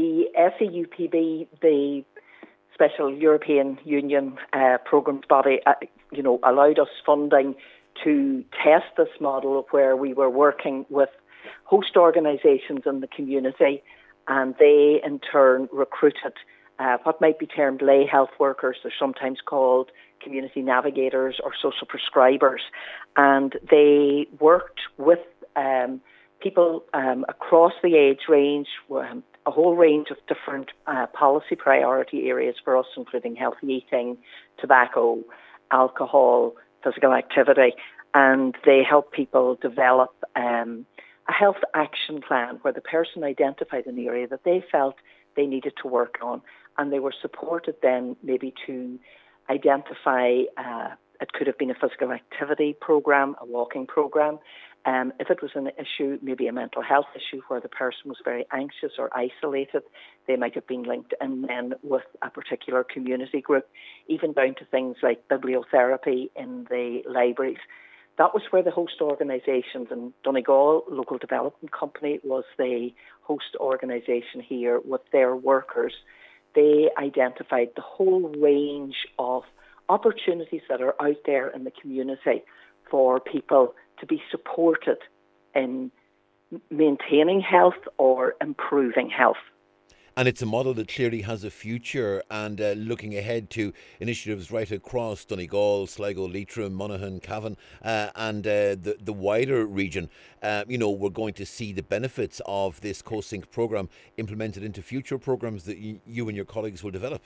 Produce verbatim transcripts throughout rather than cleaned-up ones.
the S E U P B, the Special European Union uh, Programmes Body, uh, you know, allowed us funding to test this model of where we were working with host organisations in the community, and they in turn recruited uh, what might be termed lay health workers. They're sometimes called community navigators or social prescribers, and they worked with um, people um, across the age range, um, a whole range of different uh, policy priority areas for us, including healthy eating, tobacco, alcohol, physical activity, and they help people develop um, a health action plan where the person identified an area that they felt they needed to work on, and they were supported then maybe to identify, uh, it could have been a physical activity program, a walking program. Um, if it was an issue, maybe a mental health issue where the person was very anxious or isolated, they might have been linked in then with a particular community group, even down to things like bibliotherapy in the libraries. That was where the host organisations, and Donegal Local Development Company was the host organisation here with their workers. They identified the whole range of opportunities that are out there in the community for people to be supported in maintaining health or improving health. And it's a model that clearly has a future, and uh, looking ahead to initiatives right across Donegal, Sligo, Leitrim, Monaghan, Cavan, uh, and uh, the, the wider region. Uh, you know, we're going to see the benefits of this CoSync programme implemented into future programmes that y- you and your colleagues will develop.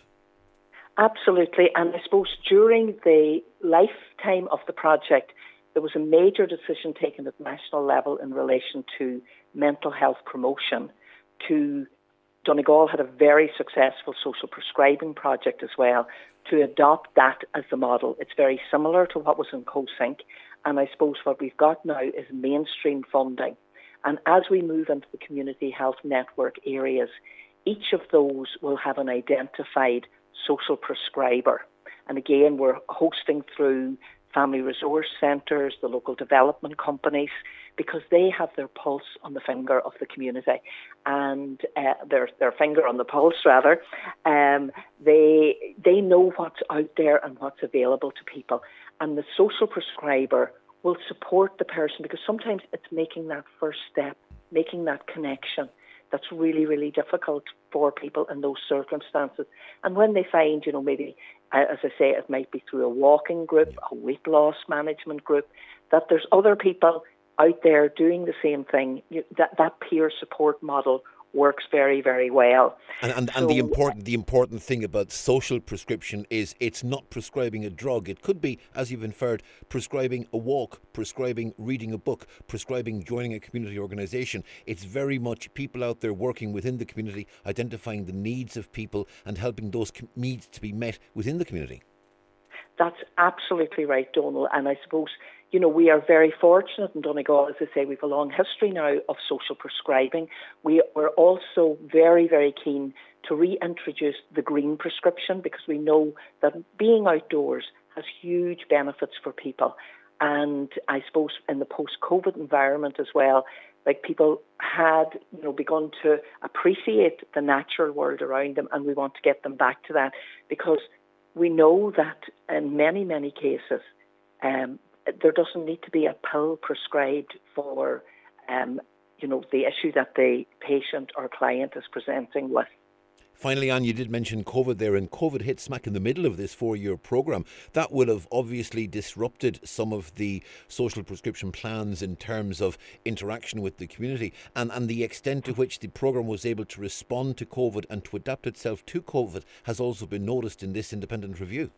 Absolutely. And I suppose during the lifetime of the project, there was a major decision taken at national level in relation to mental health promotion. To Donegal had a very successful social prescribing project as well, to adopt that as the model. It's very similar to what was in CoSync, and I suppose what we've got now is mainstream funding. And as we move into the community health network areas, each of those will have an identified social prescriber. And again, we're hosting through family resource centres, the local development companies, because they have their pulse on the finger of the community, and uh, their their finger on the pulse rather. Um, they they know what's out there and what's available to people, and the social prescriber will support the person, because sometimes it's making that first step, making that connection, that's really, really difficult for people in those circumstances. And when they find, you know, maybe, uh, as I say, it might be through a walking group, a weight loss management group, that there's other people out there doing the same thing, you, that, that peer support model works very, very well. And and, so, and the important the important thing about social prescription is it's not prescribing a drug. It could be, as you've inferred, prescribing a walk, prescribing reading a book, prescribing joining a community organisation. It's very much people out there working within the community, identifying the needs of people and helping those com- needs to be met within the community. That's absolutely right, Donal. And I suppose, you know, we are very fortunate in Donegal, as I say, we have a long history now of social prescribing. We were also very, very keen to reintroduce the green prescription, because we know that being outdoors has huge benefits for people. And I suppose in the post-COVID environment as well, like people had, you know, begun to appreciate the natural world around them, and we want to get them back to that, because we know that in many, many cases, um, there doesn't need to be a pill prescribed for, um, you know, the issue that the patient or client is presenting with. Finally, Anne, you did mention COVID there, and COVID hit smack in the middle of this four-year programme. That will have obviously disrupted some of the social prescription plans in terms of interaction with the community, and, and the extent to which the programme was able to respond to COVID and to adapt itself to COVID has also been noticed in this independent review.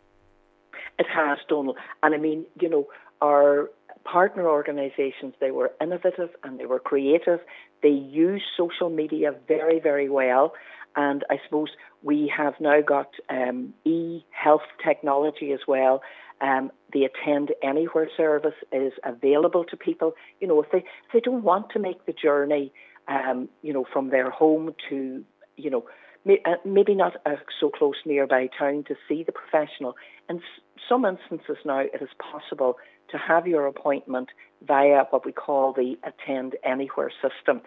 It has, Donal. And I mean, you know, our partner organisations, they were innovative and they were creative. They used social media very, very well. And I suppose we have now got um, e-health technology as well. Um, the Attend Anywhere service is available to people. You know, if they, if they don't want to make the journey, um, you know, from their home to, you know, may, uh, maybe not a so close nearby town to see the professional. In s- some instances now, it is possible to have your appointment via what we call the Attend Anywhere system.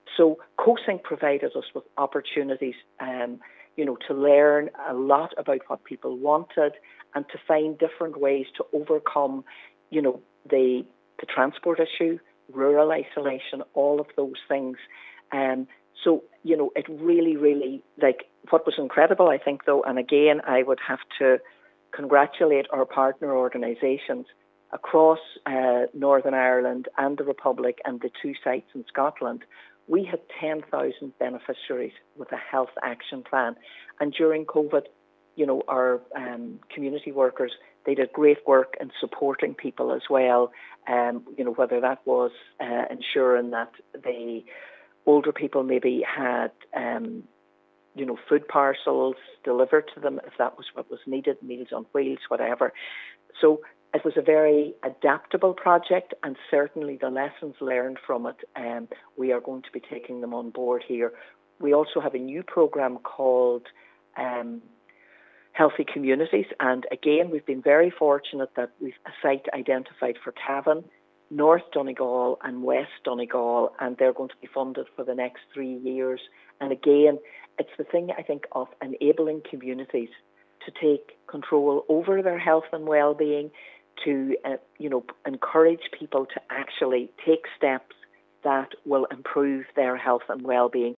So CoSync provided us with opportunities, um, you know, to learn a lot about what people wanted and to find different ways to overcome, you know, the the transport issue, rural isolation, all of those things. Um, so, you know, it really, really, like, what was incredible, I think, though, and again, I would have to congratulate our partner organisations across uh, Northern Ireland and the Republic and the two sites in Scotland. We had ten thousand beneficiaries with a health action plan. And during COVID, you know, our um, community workers, they did great work in supporting people as well, um, you know, whether that was uh, ensuring that the older people maybe had, um, you know, food parcels delivered to them if that was what was needed, Meals on Wheels, whatever. So it was a very adaptable project, and certainly the lessons learned from it, um, we are going to be taking them on board here. We also have a new programme called um, Healthy Communities, and again, we've been very fortunate that we've a site identified for Cavan, North Donegal and West Donegal, and they're going to be funded for the next three years. And again, it's the thing, I think, of enabling communities to take control over their health and well-being, to uh, you know, encourage people to actually take steps that will improve their health and well-being.